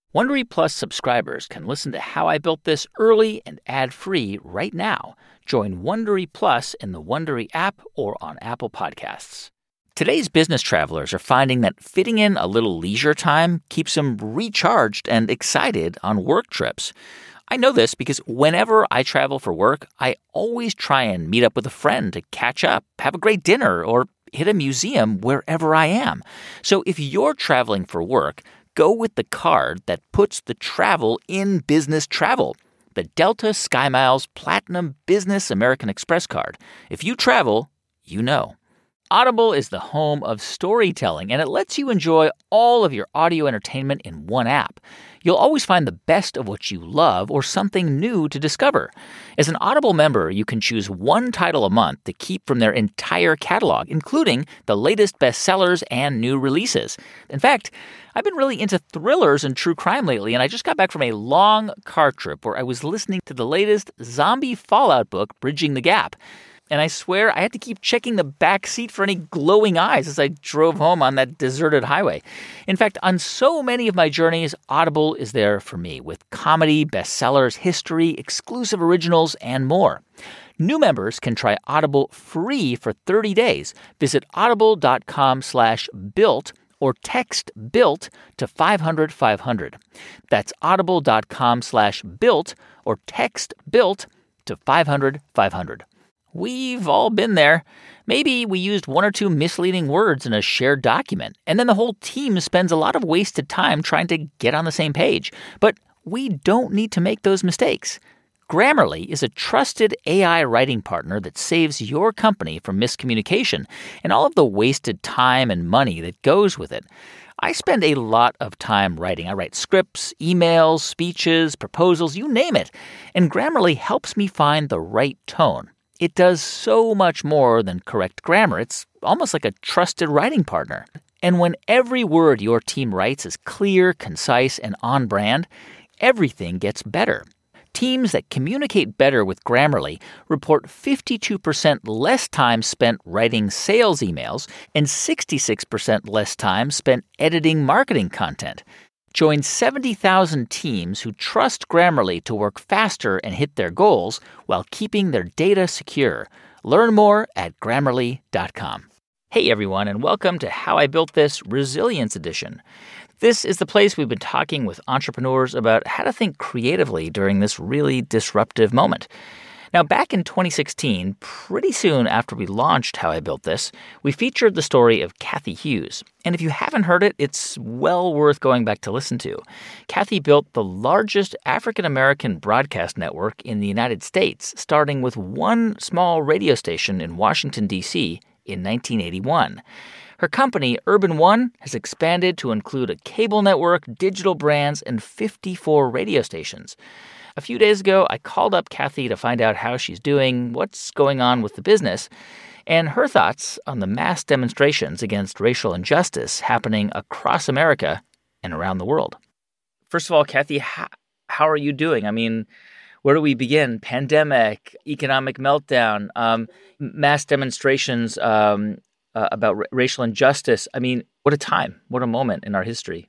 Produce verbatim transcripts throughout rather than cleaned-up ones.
Wondery Plus subscribers can listen to How I Built This early and ad-free right now. Join Wondery Plus in the Wondery app or on Apple Podcasts. Today's business travelers are finding that fitting in a little leisure time keeps them recharged and excited on work trips. I know this because whenever I travel for work, I always try and meet up with a friend to catch up, have a great dinner, or hit a museum wherever I am. So if you're traveling for work, go with the card that puts the travel in business travel. The Delta SkyMiles Platinum Business American Express card. If you travel, you know. Audible is the home of storytelling, and it lets you enjoy all of your audio entertainment in one app. You'll always find the best of what you love or something new to discover. As an Audible member, you can choose one title a month to keep from their entire catalog, including the latest bestsellers and new releases. In fact, I've been really into thrillers and true crime lately, and I just got back from a long car trip where I was listening to the latest zombie fallout book, Bridging the Gap. And I swear I had to keep checking the back seat for any glowing eyes as I drove home on that deserted highway. In fact, on so many of my journeys, Audible is there for me with comedy, bestsellers, history, exclusive originals, and more. New members can try Audible free for thirty days. Visit audible.com slash built or text BUILT to five hundred five hundred. That's audible.com slash built or text BUILT to five hundred five hundred. We've all been there. Maybe we used one or two misleading words in a shared document, and then the whole team spends a lot of wasted time trying to get on the same page. But we don't need to make those mistakes. Grammarly is a trusted A I writing partner that saves your company from miscommunication and all of the wasted time and money that goes with it. I spend a lot of time writing. I write scripts, emails, speeches, proposals, you name it. And Grammarly helps me find the right tone. It does so much more than correct grammar. It's almost like a trusted writing partner. And when every word your team writes is clear, concise, and on brand, everything gets better. Teams that communicate better with Grammarly report fifty-two percent less time spent writing sales emails and sixty-six percent less time spent editing marketing content. Join seventy thousand teams who trust Grammarly to work faster and hit their goals while keeping their data secure. Learn more at Grammarly dot com. Hey, everyone, and welcome to How I Built This Resilience Edition. This is the place we've been talking with entrepreneurs about how to think creatively during this really disruptive moment. Now, back in twenty sixteen, pretty soon after we launched How I Built This, we featured the story of Cathy Hughes. And if you haven't heard it, it's well worth going back to listen to. Cathy built the largest African-American broadcast network in the United States, starting with one small radio station in Washington, D C in nineteen eighty-one. Her company, Urban One, has expanded to include a cable network, digital brands, and fifty-four radio stations. A few days ago, I called up Cathy to find out how she's doing, what's going on with the business, and her thoughts on the mass demonstrations against racial injustice happening across America and around the world. First of all, Cathy, how, how are you doing? I mean, where do we begin? Pandemic, economic meltdown, um, mass demonstrations um, uh, about r- racial injustice. I mean, what a time, what a moment in our history.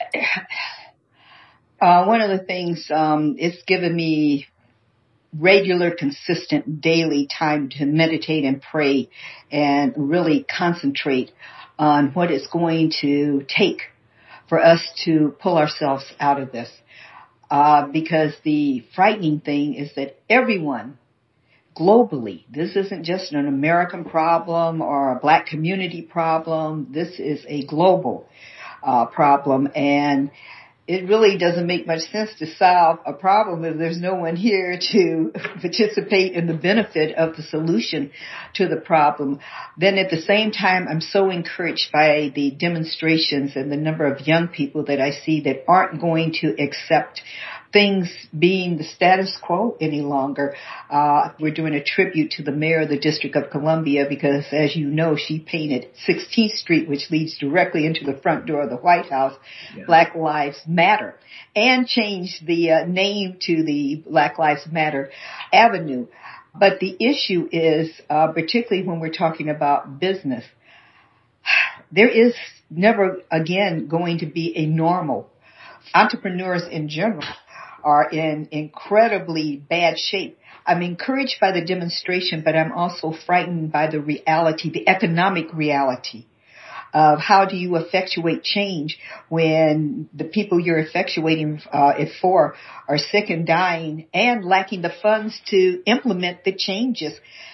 Uh, one of the things, um, it's given me regular, consistent, daily time to meditate and pray and really concentrate on what it's going to take for us to pull ourselves out of this. Uh, because the frightening thing is that everyone globally, this isn't just an American problem or a black community problem. This is a global uh, problem, and it really doesn't make much sense to solve a problem if there's no one here to participate in the benefit of the solution to the problem. Then at the same time, I'm so encouraged by the demonstrations and the number of young people that I see that aren't going to accept things being the status quo any longer. Uh, we're doing a tribute to the mayor of the District of Columbia because, as you know, she painted sixteenth Street, which leads directly into the front door of the White House, yeah. Black Lives Matter, and changed the uh, name to the Black Lives Matter Avenue. But the issue is, uh, particularly when we're talking about business, there is never again going to be a normal entrepreneurs in general are in incredibly bad shape. I'm encouraged by the demonstration, but I'm also frightened by the reality, the economic reality of how do you effectuate change when the people you're effectuating uh, it for are sick and dying and lacking the funds to implement the changes.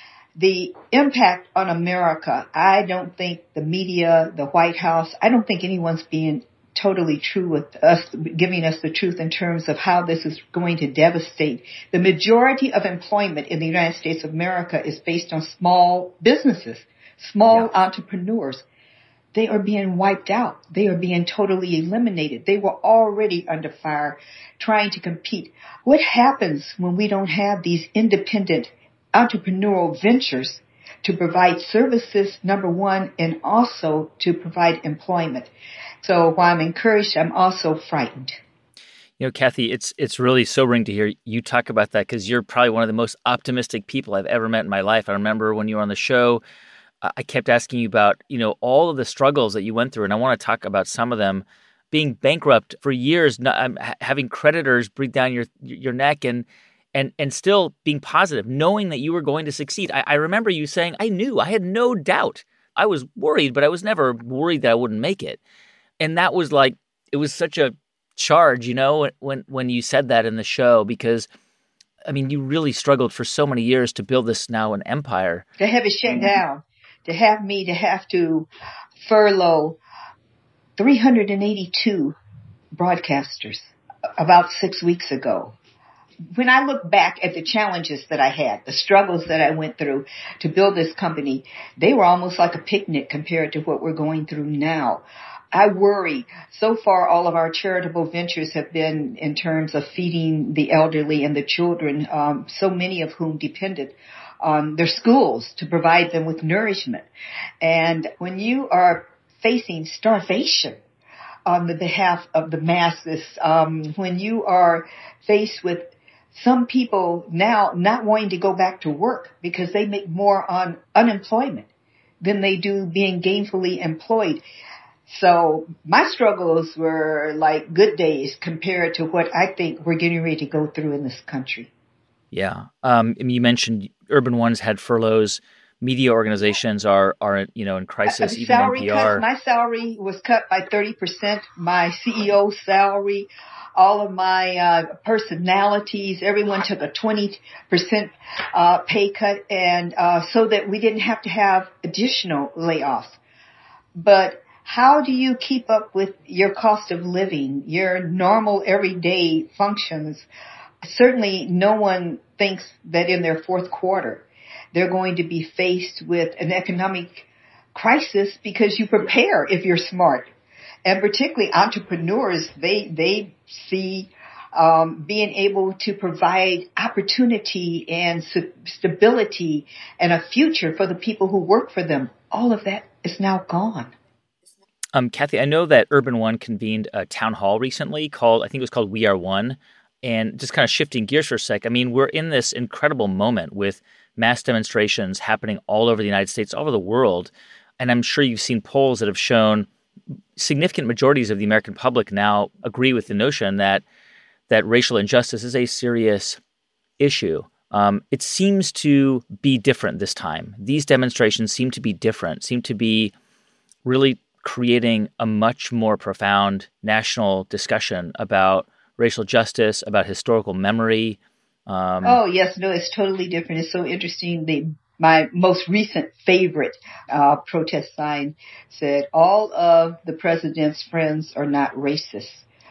The impact on America, I don't think the media, the White House, I don't think anyone's being totally true with us, giving us the truth in terms of how this is going to devastate. The majority of employment in the United States of America is based on small businesses, small yeah. entrepreneurs. They are being wiped out. They are being totally eliminated. They were already under fire trying to compete. What happens when we don't have these independent entrepreneurial ventures to provide services, number one, and also to provide employment? So while I'm encouraged, I'm also frightened. You know, Kathy, it's it's really sobering to hear you talk about that because you're probably one of the most optimistic people I've ever met in my life. I remember when you were on the show, I kept asking you about, you know, all of the struggles that you went through, and I want to talk about some of them. Being bankrupt for years, not, um, having creditors breathe down your your neck, and and and still being positive, knowing that you were going to succeed. I, I remember you saying, "I knew, I had no doubt. I was worried, but I was never worried that I wouldn't make it." And that was like, it was such a charge, you know, when when you said that in the show, because I mean, you really struggled for so many years to build this now an empire. To have it shut down. To have me to have to furlough three hundred eighty-two broadcasters about six weeks ago. When I look back at the challenges that I had, the struggles that I went through to build this company, they were almost like a picnic compared to what we're going through now. I worry. So far, all of our charitable ventures have been in terms of feeding the elderly and the children, um, so many of whom depended on their schools to provide them with nourishment. And when you are facing starvation on the behalf of the masses, um, when you are faced with some people now not wanting to go back to work because they make more on unemployment than they do being gainfully employed. So my struggles were like good days compared to what I think we're getting ready to go through in this country. Yeah. Um, you mentioned Urban One's had furloughs. Media organizations are, are you know, in crisis. A, a even salary N P R. Cut, my salary was cut by thirty percent. My C E O's salary, all of my uh, personalities, everyone took a twenty percent uh, pay cut, and uh, so that we didn't have to have additional layoffs. But how do you keep up with your cost of living, your normal everyday functions? Certainly no one thinks that in their fourth quarter they're going to be faced with an economic crisis because you prepare if you're smart. And particularly entrepreneurs, they they see um, being able to provide opportunity and su- stability and a future for the people who work for them. All of that is now gone. Um, Kathy, I know that Urban One convened a town hall recently called, I think it was called We Are One. And just kind of shifting gears for a sec, I mean, we're in this incredible moment with mass demonstrations happening all over the United States, all over the world. And I'm sure you've seen polls that have shown significant majorities of the American public now agree with the notion that that racial injustice is a serious issue. Um, it seems to be different this time. These demonstrations seem to be different, seem to be really creating a much more profound national discussion about racial justice, about historical memory. Um, oh, yes. No, it's totally different. It's so interesting. The, my most recent favorite uh, protest sign said, all of the president's friends are not racist,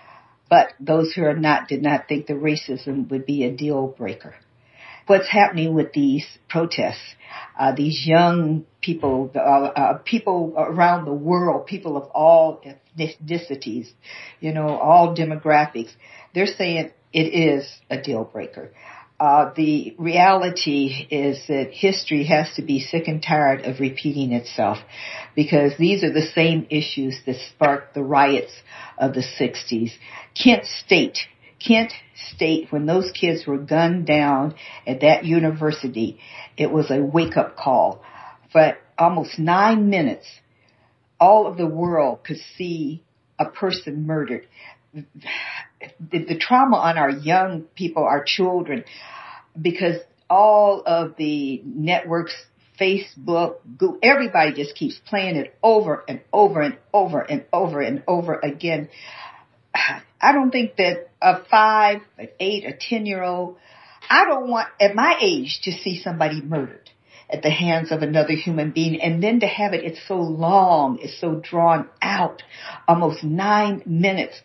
but those who are not did not think the racism would be a deal breaker. What's happening with these protests, uh, these young people, uh, uh, people around the world, people of all ethnicities, you know, all demographics, they're saying it is a deal breaker. Uh, the reality is that history has to be sick and tired of repeating itself because these are the same issues that sparked the riots of the sixties. Kent State, Kent State, when those kids were gunned down at that university, it was a wake-up call. For almost nine minutes, all of the world could see a person murdered. the, the trauma on our young people, our children, because all of the networks, Facebook, Google, everybody just keeps playing it over and over and over and over and over again. I don't think that a five, an eight, a ten-year-old, I don't want, at my age, to see somebody murdered at the hands of another human being. And then to have it, it's so long, it's so drawn out, almost nine minutes.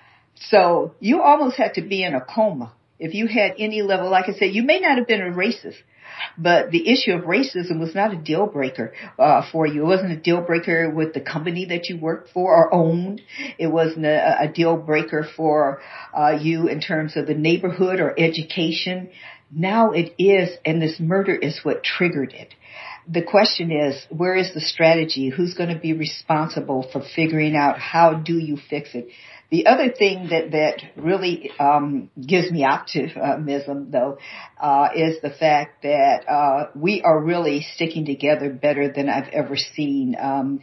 So you almost had to be in a coma. If you had any level, like I said, you may not have been a racist, but the issue of racism was not a deal breaker uh, for you. It wasn't a deal breaker with the company that you worked for or owned. It wasn't a, a deal breaker for uh, you in terms of the neighborhood or education. Now it is, and this murder is what triggered it. The question is, where is the strategy? Who's going to be responsible for figuring out how do you fix it? The other thing that, that really um, gives me optimism, though, uh, is the fact that uh, we are really sticking together better than I've ever seen. Um,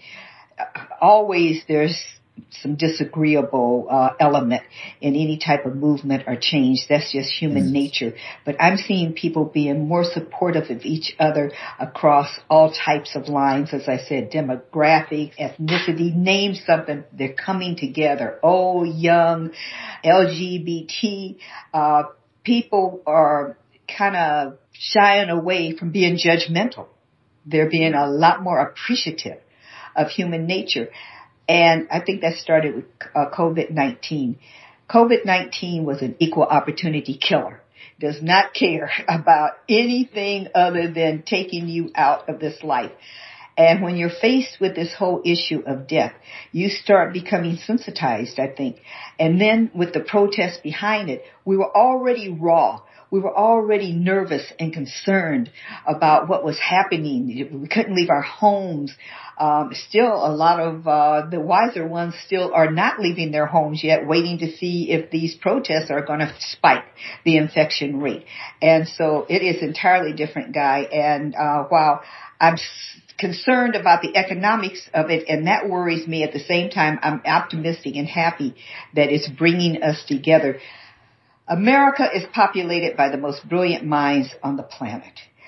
always there's some disagreeable uh, element in any type of movement or change. That's just human mm-hmm. nature. But I'm seeing people being more supportive of each other across all types of lines. As I said, demographic, ethnicity, name something. They're coming together. Old, young, L G B T. Uh, people are kind of shying away from being judgmental. They're being a lot more appreciative of human nature. And I think that started with uh, COVID nineteen. COVID nineteen was an equal opportunity killer. Does not care about anything other than taking you out of this life. And when you're faced with this whole issue of death, you start becoming sensitized, I think. And then with the protests behind it, we were already raw. We were already nervous and concerned about what was happening. We couldn't leave our homes. Um, still, a lot of uh, the wiser ones still are not leaving their homes yet, waiting to see if these protests are going to spike the infection rate. And so it is entirely different, Guy. And uh, while I'm concerned about the economics of it, and that worries me, at the same time, I'm optimistic and happy that it's bringing us together. America is populated by the most brilliant minds on the planet.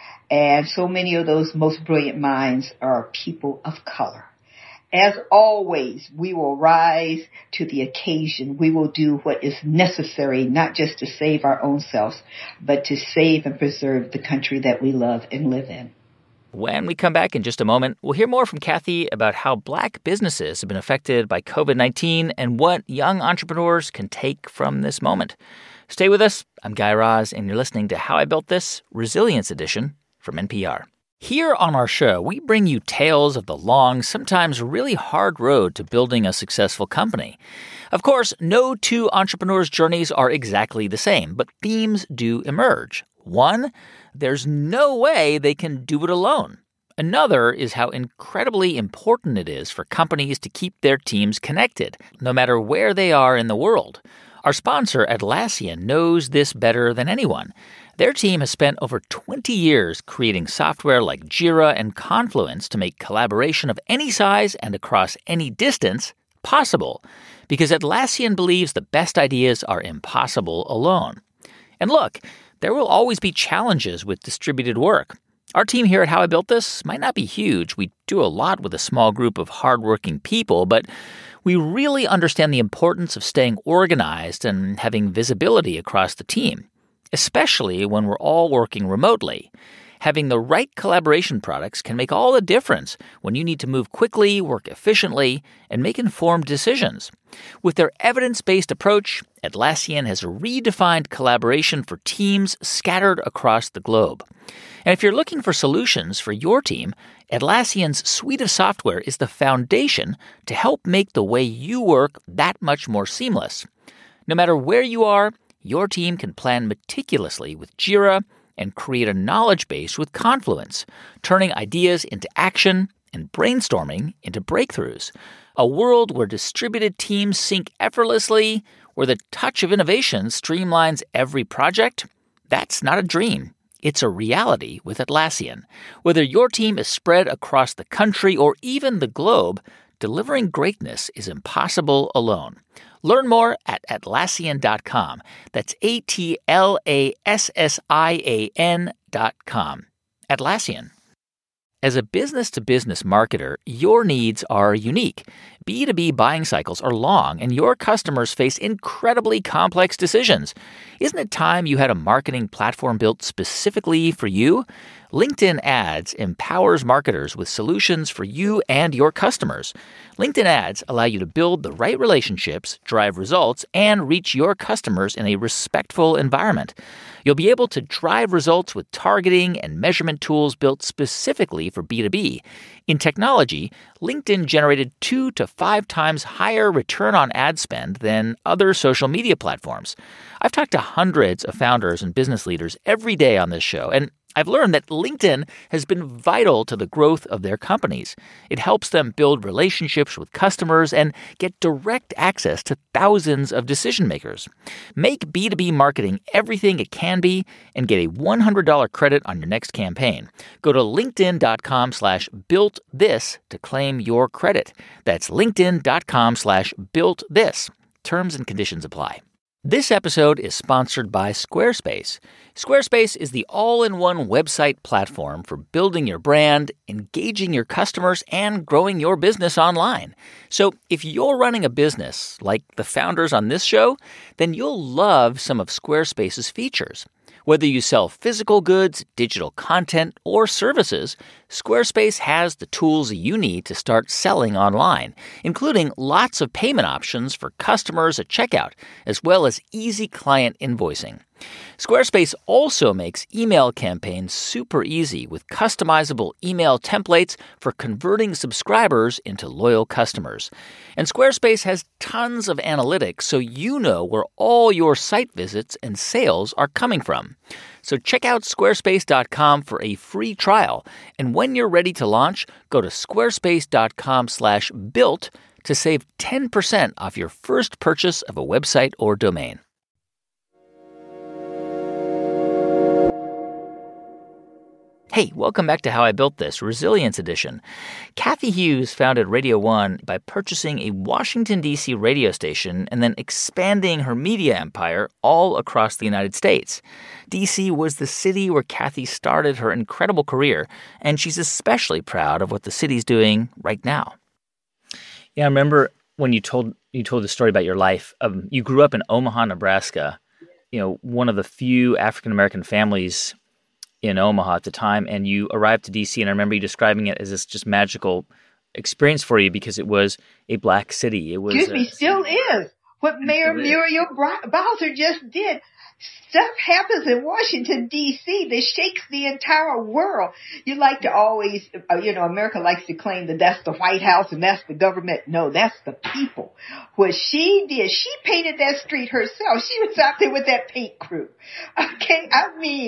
And so many of those most brilliant minds are people of color. As always, we will rise to the occasion. We will do what is necessary, not just to save our own selves, but to save and preserve the country that we love and live in. When we come back in just a moment, we'll hear more from Kathy about how Black businesses have been affected by COVID nineteen and what young entrepreneurs can take from this moment. Stay with us. I'm Guy Raz, and you're listening to How I Built This, Resilience Edition from N P R. Here on our show, we bring you tales of the long, sometimes really hard road to building a successful company. Of course, no two entrepreneurs' journeys are exactly the same, but themes do emerge. One, there's no way they can do it alone. Another is how incredibly important it is for companies to keep their teams connected, no matter where they are in the world. Our sponsor, Atlassian, knows this better than anyone. Their team has spent over twenty years creating software like Jira and Confluence to make collaboration of any size and across any distance possible, because Atlassian believes the best ideas are impossible alone. And look, there will always be challenges with distributed work. Our team here at How I Built This might not be huge. We do a lot with a small group of hardworking people, but we really understand the importance of staying organized and having visibility across the team, especially when we're all working remotely. Having the right collaboration products can make all the difference when you need to move quickly, work efficiently, and make informed decisions. With their evidence-based approach, Atlassian has redefined collaboration for teams scattered across the globe. And if you're looking for solutions for your team, Atlassian's suite of software is the foundation to help make the way you work that much more seamless. No matter where you are, your team can plan meticulously with Jira and create a knowledge base with Confluence, turning ideas into action and brainstorming into breakthroughs. A world where distributed teams sync effortlessly, where the touch of innovation streamlines every project. That's not a dream. It's a reality with Atlassian. Whether your team is spread across the country or even the globe, delivering greatness is impossible alone. Learn more at Atlassian dot com. That's A T L A S S I A N dot com. Atlassian. As a business-to-business marketer, your needs are unique. B two B buying cycles are long, and your customers face incredibly complex decisions. Isn't it time you had a marketing platform built specifically for you? LinkedIn Ads empowers marketers with solutions for you and your customers. LinkedIn Ads allow you to build the right relationships, drive results, and reach your customers in a respectful environment. You'll be able to drive results with targeting and measurement tools built specifically for B two B. In technology, LinkedIn generated two to five times higher return on ad spend than other social media platforms. I've talked to hundreds of founders and business leaders every day on this show, and I've learned that LinkedIn has been vital to the growth of their companies. It helps them build relationships with customers and get direct access to thousands of decision makers. Make B two B marketing everything it can be and get a one hundred dollars credit on your next campaign. Go to linkedin dot com slash built this to claim your credit. That's linkedin dot com slash built this. Terms and conditions apply. This episode is sponsored by Squarespace. Squarespace is the all-in-one website platform for building your brand, engaging your customers, and growing your business online. So if you're running a business like the founders on this show, then you'll love some of Squarespace's features. Whether you sell physical goods, digital content, or services, Squarespace has the tools you need to start selling online, including lots of payment options for customers at checkout, as well as easy client invoicing. Squarespace also makes email campaigns super easy with customizable email templates for converting subscribers into loyal customers. And Squarespace has tons of analytics so you know where all your site visits and sales are coming from. So check out squarespace dot com for a free trial. And when you're ready to launch, go to squarespace dot com slash built to save ten percent off your first purchase of a website or domain. Hey, welcome back to How I Built This, Resilience Edition. Cathy Hughes founded Radio One by purchasing a Washington, D C radio station and then expanding her media empire all across the United States. D C was the city where Cathy started her incredible career, and she's especially proud of what the city's doing right now. Yeah, I remember when you told you told the story about your life. Um, you grew up in Omaha, Nebraska, you know, one of the few African-American families in Omaha at the time, and you arrived to D C, and I remember you describing it as this just magical experience for you because it was a black city. It was, Excuse me, uh, still is. What Mayor Muriel Bowser just did. Stuff happens in Washington, D C that shakes the entire world. You like to always, uh, you know, America likes to claim that that's the White House and that's the government. No, that's the people. What she did, she painted that street herself. She was out there with that paint crew. Okay, I mean,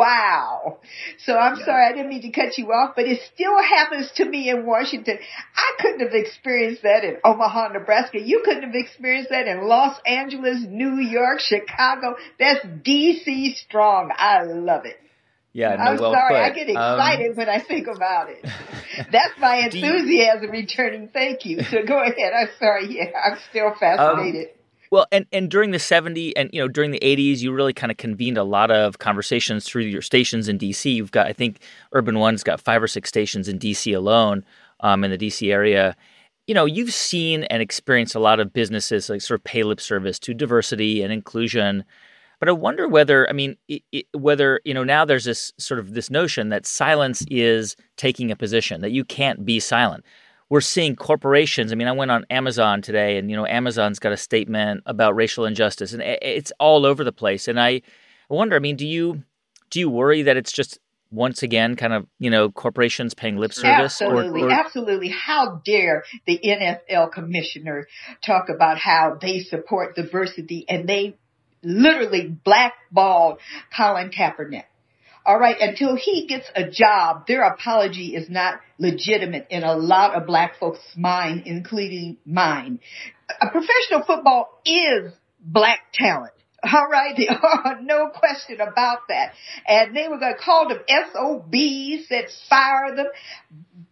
wow. So I'm yeah. sorry, I didn't mean to cut you off, but it still happens to me in Washington. I couldn't have experienced that in Omaha, Nebraska. You couldn't have experienced that in Los Angeles, New York, Chicago. That's D C strong. I love it. Yeah, no, I'm well sorry. put. I get excited um, when I think about it. That's my enthusiasm you, returning. Thank you. So go ahead. I'm sorry. Yeah, I'm still fascinated. Um, well, and, and during the seventies and, you know, during the eighties, you really kind of convened a lot of conversations through your stations in D C. You've got, I think, Urban One's got five or six stations in D C alone, um, in the D C area. You know, you've seen and experienced a lot of businesses like sort of pay lip service to diversity and inclusion. But I wonder whether, I mean, it, it, whether, you know, now there's this sort of this notion that silence is taking a position, that you can't be silent. We're seeing corporations. I mean, I went on Amazon today and, you know, Amazon's got a statement about racial injustice and it's all over the place. And I wonder, I mean, do you do you worry that it's just once again kind of, you know, corporations paying lip service? Absolutely. Or, or... Absolutely. How dare the N F L commissioner talk about how they support diversity and they literally blackballed Colin Kaepernick. All right. Until he gets a job, their apology is not legitimate in a lot of black folks' mind, including mine. A professional football is black talent. All right. No question about that. And they were going to call them S O Bs that fire them.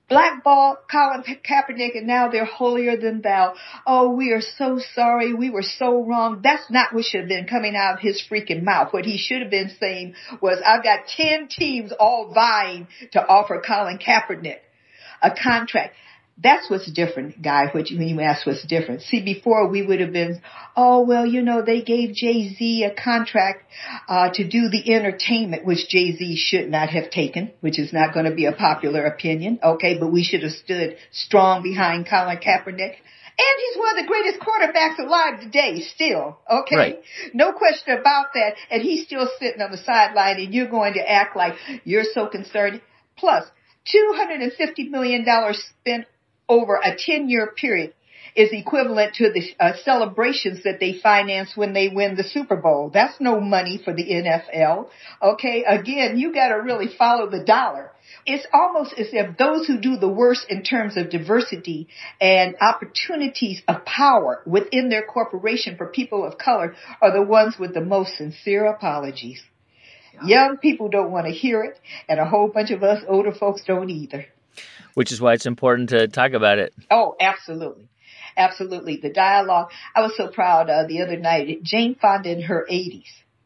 blackball Colin Kaepernick, and now they're holier than thou. Oh, we are so sorry. We were so wrong. That's not what should have been coming out of his freaking mouth. What he should have been saying was, I've got ten teams all vying to offer Colin Kaepernick a contract. That's what's different, Guy, what you, when you ask what's different. See, before we would have been, oh, well, you know, they gave Jay-Z a contract uh to do the entertainment, which Jay-Z should not have taken, which is not going to be a popular opinion, okay, but we should have stood strong behind Colin Kaepernick. And he's one of the greatest quarterbacks alive today, still, okay? Right. No question about that. And he's still sitting on the sideline, and you're going to act like you're so concerned. Plus, two hundred fifty million dollars spent over a ten-year period is equivalent to the uh, celebrations that they finance when they win the Super Bowl. That's no money for the N F L. Okay, again, you got to really follow the dollar. It's almost as if those who do the worst in terms of diversity and opportunities of power within their corporation for people of color are the ones with the most sincere apologies. Young people don't want to hear it, and a whole bunch of us older folks don't either. Which is why it's important to talk about it. Oh, absolutely. Absolutely. The dialogue. I was so proud uh, the other night. Jane Fonda in her eighties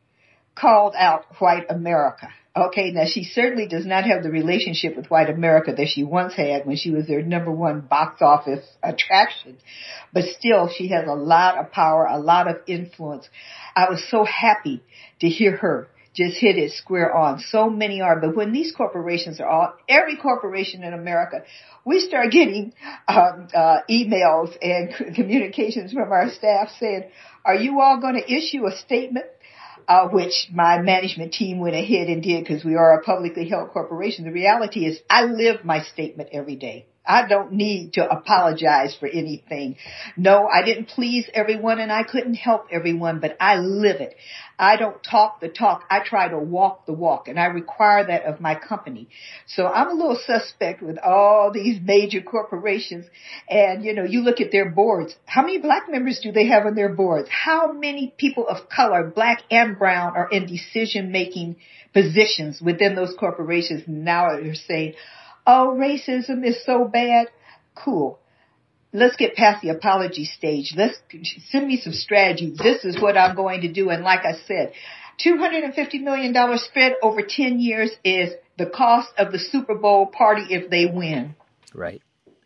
called out white America. Okay, now she certainly does not have the relationship with white America that she once had when she was their number one box office attraction. But still, she has a lot of power, a lot of influence. I was so happy to hear her just hit it square on. So many are. But when these corporations are all, every corporation in America, we start getting um, uh, emails and communications from our staff saying, are you all going to issue a statement? Uh, which my management team went ahead and did because we are a publicly held corporation. The reality is I live my statement every day. I don't need to apologize for anything. No, I didn't please everyone and I couldn't help everyone, but I live it. I don't talk the talk. I try to walk the walk, and I require that of my company. So I'm a little suspect with all these major corporations. And, you know, you look at their boards. How many black members do they have on their boards? How many people of color, black and brown, are in decision-making positions within those corporations? Now they're saying, oh, racism is so bad. Cool. Let's get past the apology stage. Let's send me some strategy. This is what I'm going to do. And like I said, two hundred fifty million dollars spent over ten years is the cost of the Super Bowl party if they win. Right.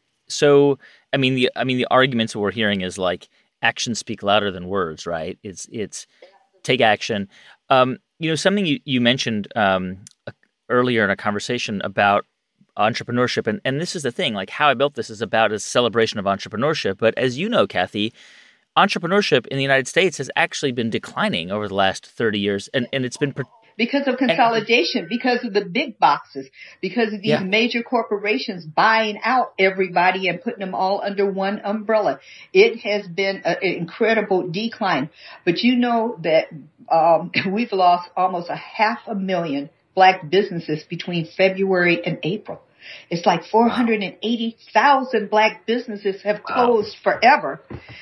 So, I mean, the I mean, the arguments that we're hearing is like actions speak louder than words, right? It's it's take action. Um, you know, something you, you mentioned um, earlier in a conversation about entrepreneurship. And, and this is the thing, like How I Built This is about a celebration of entrepreneurship. But as you know, Kathy, entrepreneurship in the United States has actually been declining over the last thirty years. And, and it's been... Per- because of consolidation, and, because of the big boxes, because of these yeah. major corporations buying out everybody and putting them all under one umbrella. It has been an incredible decline. But you know that um, we've lost almost a half a million black businesses between February and April. It's like four hundred eighty thousand black businesses have closed wow. forever.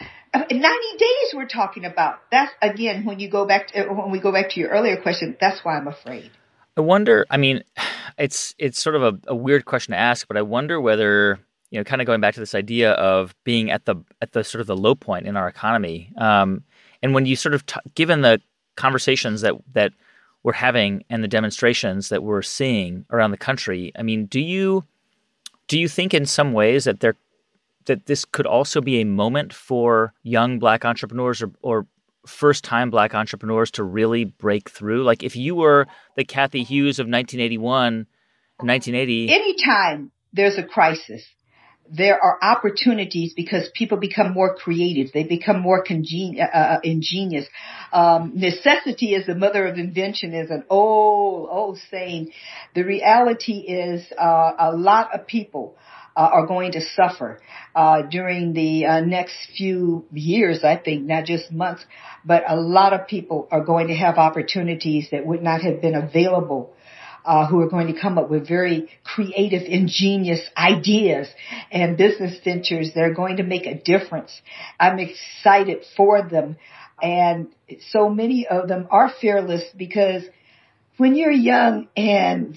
ninety days we're talking about. That's, again, when you go back to, when we go back to your earlier question, that's why I'm afraid. I wonder, I mean, it's it's sort of a, a weird question to ask, but I wonder whether, you know, kind of going back to this idea of being at the at the sort of the low point in our economy. Um, and when you sort of, t- given the conversations that that we're having and the demonstrations that we're seeing around the country, I mean, do you do you think in some ways that there that this could also be a moment for young black entrepreneurs or, or first-time black entrepreneurs to really break through? Like if you were the Cathy Hughes of nineteen eighty-one, nineteen eighty... Anytime there's a crisis, there are opportunities because people become more creative. They become more congen- uh, ingenious. Um, necessity is the mother of invention is an old, old saying. The reality is uh, a lot of people uh, are going to suffer uh, during the uh, next few years, I think, not just months, but a lot of people are going to have opportunities that would not have been available. Uh, who are going to come up with very creative, ingenious ideas and business ventures that are going to make a difference. I'm excited for them. And so many of them are fearless because when you're young and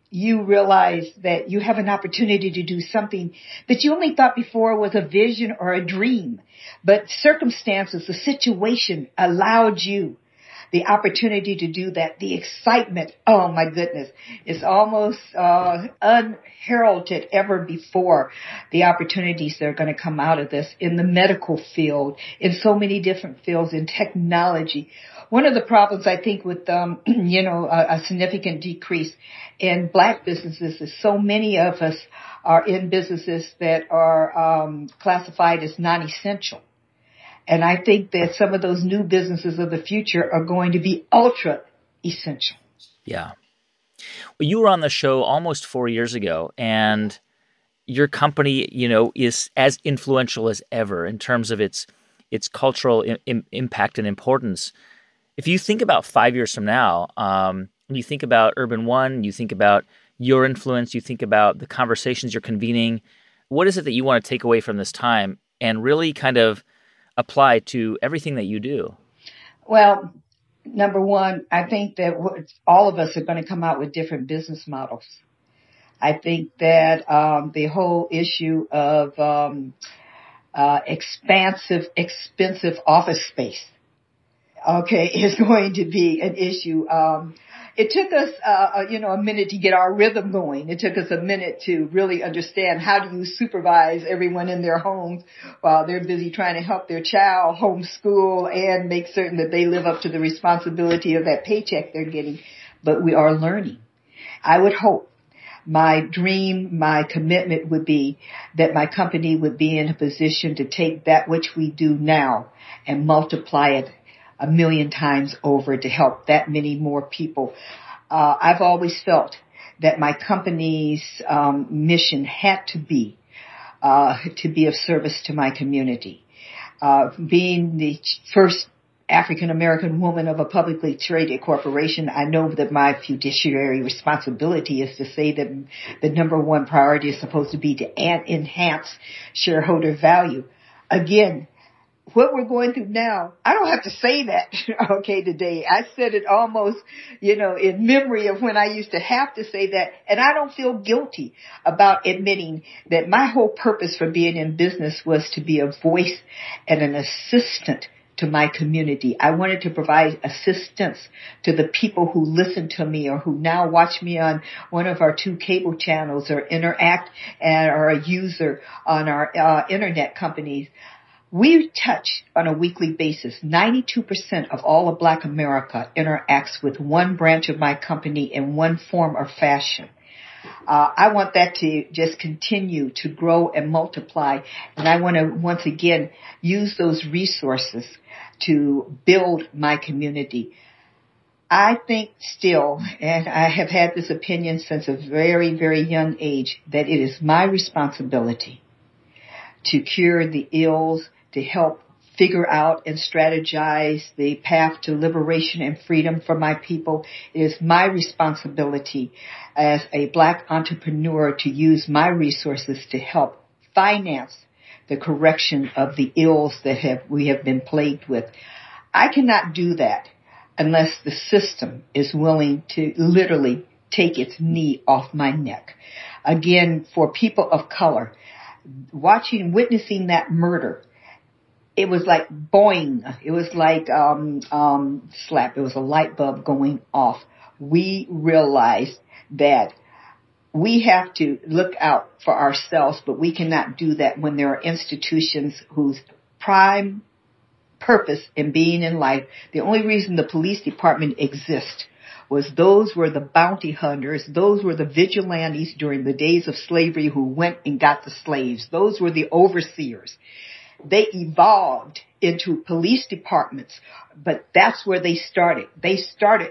you realize that you have an opportunity to do something that you only thought before was a vision or a dream. But circumstances, the situation allowed you the opportunity to do that. The excitement, oh my goodness, is almost uh, unheralded ever before. The opportunities that are going to come out of this in the medical field, in so many different fields, in technology. One of the problems I think with, um, you know, a, a significant decrease in black businesses is so many of us are in businesses that are um, classified as non-essential. And I think that some of those new businesses of the future are going to be ultra essential. Yeah. Well, you were on the show almost four years ago, and your company, you know, is as influential as ever in terms of its its cultural im- impact and importance. If you think about five years from now, um, when you think about Urban One, you think about your influence, you think about the conversations you're convening, what is it that you want to take away from this time and really kind of apply to everything that you do? Well, number one, I think that all of us are going to come out with different business models. I think that um, the whole issue of um, uh, expansive, expensive office space, okay, is going to be an issue. Um, it took us, uh, you know, a minute to get our rhythm going. It took us a minute to really understand how do you supervise everyone in their homes while they're busy trying to help their child homeschool and make certain that they live up to the responsibility of that paycheck they're getting. But we are learning. I would hope, my dream, my commitment would be that my company would be in a position to take that which we do now and multiply it a million times over to help that many more people. Uh, I've always felt that my company's um, mission had to be uh, to be of service to my community. Uh, being the first African-American woman of a publicly traded corporation, I know that my fiduciary responsibility is to say that the number one priority is supposed to be to enhance shareholder value. Again, what we're going through now, I don't have to say that, okay, today. I said it almost, you know, in memory of when I used to have to say that, and I don't feel guilty about admitting that my whole purpose for being in business was to be a voice and an assistant to my community. I wanted to provide assistance to the people who listen to me or who now watch me on one of our two cable channels or interact and are a user on our uh, internet companies. We touch on a weekly basis. ninety-two percent of all of Black America interacts with one branch of my company in one form or fashion. Uh, I want that to just continue to grow and multiply. And I want to once again use those resources to build my community. I think still, and I have had this opinion since a very, very young age, that it is my responsibility to cure the ills, to help figure out and strategize the path to liberation and freedom for my people. It is my responsibility as a Black entrepreneur to use my resources to help finance the correction of the ills that have we have been plagued with. I cannot do that unless the system is willing to literally take its knee off my neck. Again, for people of color, watching, witnessing that murder, it was like boing. It was like um, um, slap. It was a light bulb going off. We realized that we have to look out for ourselves, but we cannot do that when there are institutions whose prime purpose in being in life, the only reason the police department exists was those were the bounty hunters, those were the vigilantes during the days of slavery who went and got the slaves. Those were the overseers. They evolved into police departments, but that's where they started. They started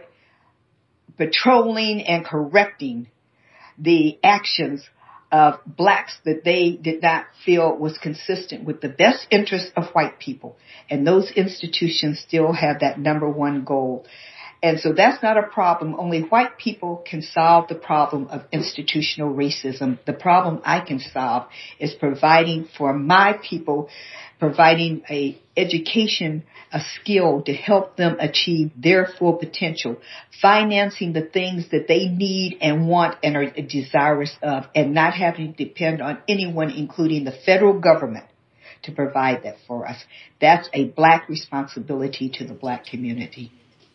patrolling and correcting the actions of blacks that they did not feel was consistent with the best interests of white people. And those institutions still have that number one goal. And so that's not a problem. Only white people can solve the problem of institutional racism. The problem I can solve is providing for my people, providing a education, a skill to help them achieve their full potential, financing the things that they need and want and are desirous of, and not having to depend on anyone, including the federal government, to provide that for us. That's a Black responsibility to the Black community.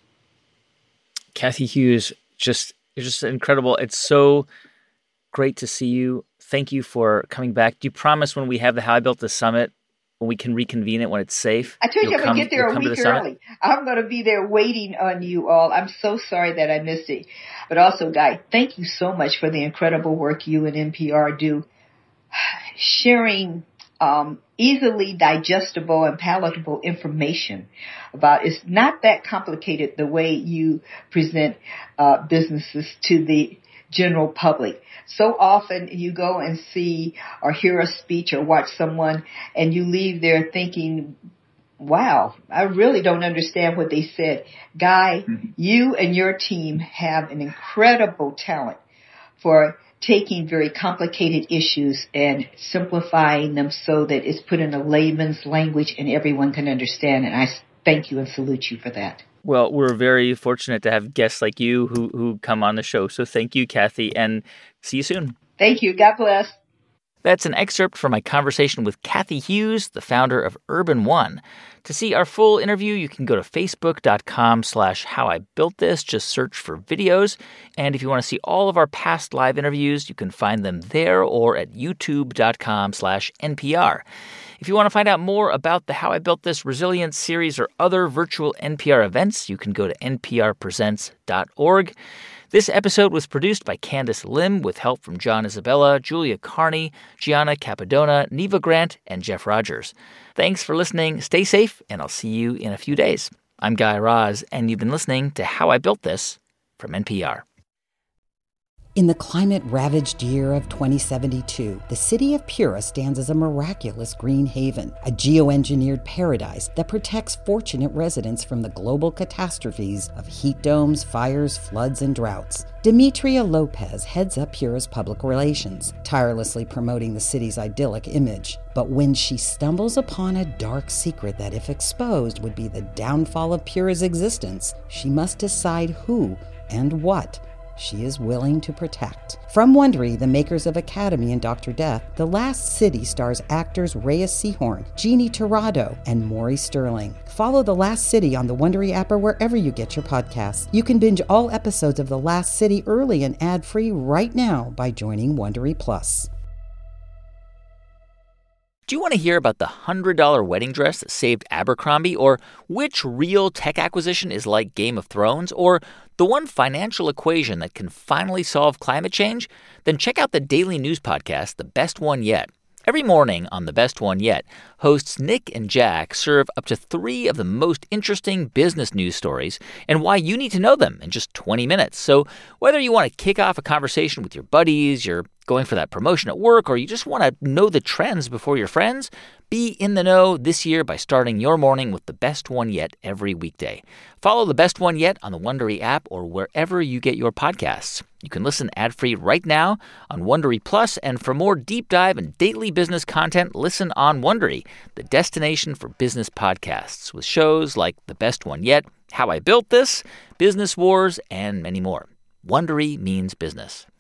Cathy Hughes, just you're just incredible. It's so great to see you. Thank you for coming back. Do you promise when we have the How I Built This Summit, when we can reconvene it when it's safe? I told you I'm going to get there a week the early. I'm going to be there waiting on you all. I'm so sorry that I missed it. But also, Guy, thank you so much for the incredible work you and N P R do. Sharing um, easily digestible and palatable information about, it's not that complicated the way you present uh, businesses to the general public. So often you go and see or hear a speech or watch someone and you leave there thinking, wow, I really don't understand what they said. Guy, mm-hmm. you and your team have an incredible talent for taking very complicated issues and simplifying them so that it's put in a layman's language and everyone can understand. And I thank you and salute you for that. Well, we're very fortunate to have guests like you who, who come on the show. So thank you, Cathy, and see you soon. Thank you. God bless. That's an excerpt from my conversation with Cathy Hughes, the founder of Urban One. To see our full interview, you can go to facebook.com slash how I built this. Just search for videos. And if you want to see all of our past live interviews, you can find them there or at youtube.com slash NPR. If you want to find out more about the How I Built This Resilience series or other virtual N P R events, you can go to n p r presents dot org. This episode was produced by Candace Lim with help from John Isabella, Julia Carney, Gianna Capadona, Neva Grant, and Jeff Rogers. Thanks for listening. Stay safe, and I'll see you in a few days. I'm Guy Raz, and you've been listening to How I Built This from N P R. In the climate-ravaged year of twenty seventy-two, the city of Pura stands as a miraculous green haven, a geoengineered paradise that protects fortunate residents from the global catastrophes of heat domes, fires, floods, and droughts. Demetria Lopez heads up Pura's public relations, tirelessly promoting the city's idyllic image. But when she stumbles upon a dark secret that, if exposed, would be the downfall of Pura's existence, she must decide who and what she is willing to protect. From Wondery, the makers of Academy and Doctor Death, The Last City stars actors Rhea Seehorn, Jeannie Torrado, and Maury Sterling. Follow The Last City on the Wondery app or wherever you get your podcasts. You can binge all episodes of The Last City early and ad-free right now by joining Wondery Plus. Do you want to hear about the one hundred dollars wedding dress that saved Abercrombie? Or which real tech acquisition is like Game of Thrones? Or the one financial equation that can finally solve climate change? Then check out the daily news podcast, The Best One Yet. Every morning on The Best One Yet, hosts Nick and Jack serve up to three of the most interesting business news stories and why you need to know them in just twenty minutes. So whether you want to kick off a conversation with your buddies, you're going for that promotion at work, or you just want to know the trends before your friends, be in the know this year by starting your morning with The Best One Yet every weekday. Follow The Best One Yet on the Wondery app or wherever you get your podcasts. You can listen ad-free right now on Wondery Plus, and for more deep dive and daily business content, listen on Wondery, the destination for business podcasts, with shows like The Best One Yet, How I Built This, Business Wars, and many more. Wondery means business.